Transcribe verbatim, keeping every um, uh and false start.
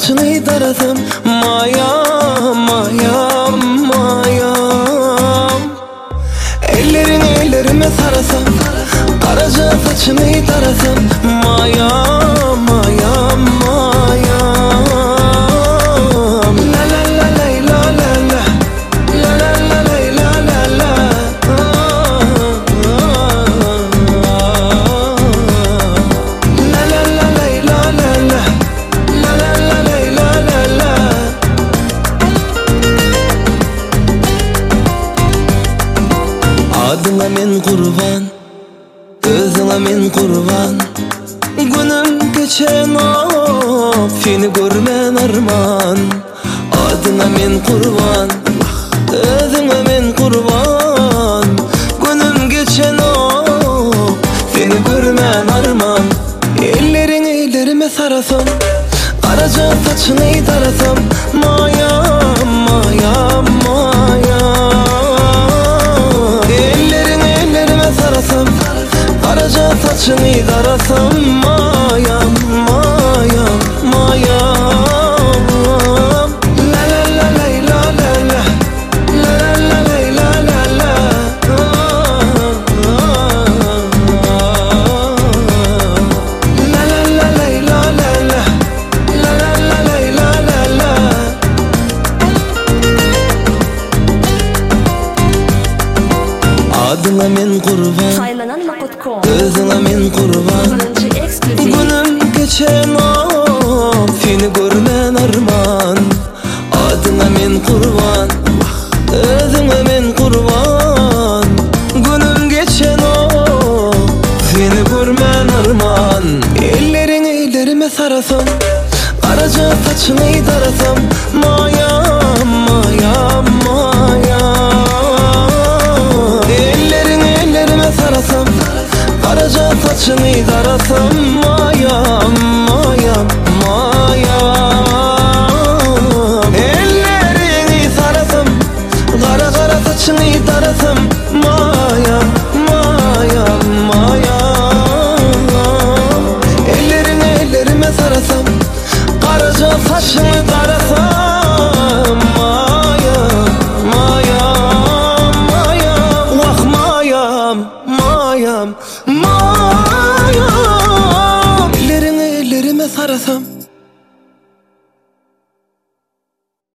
saçını darasam mayam, mayam, mayam. Ellerini ellerime sarasam, karaca saçını darasam mayam, mayam, mayam. La la la la la la la, la la la la la la la. La la la la la la la, la la la la la la. Adına men kurban, özüne men kurban. Günüm geçen op, seni görmen arman. Adına men kurban, özüne men kurban. Günüm geçen op, seni görmen arman. Ellerini ellerime sarasam, karaca saçını darasam mayam, mayam, mayam. Ellerini ellerime sarasam, karaca saçını darasam mayam, mayam, mayam. La la la la la la la, la la la la la la. La la la la la la la, la la la la la la. Adına men kurban, saylananma nokta com. özüne men kurban. Birinci ekskluzif. Günüm geçen op, seni görmen arman. Adına men kurban, özüne men kurban. Günüm geçen op, seni görmen arman. Ellerini ellerime sarasam, karaca saçını darasam mayam, mayam, mayam. Ellerini ellerime sarasam, karaca saçını darasam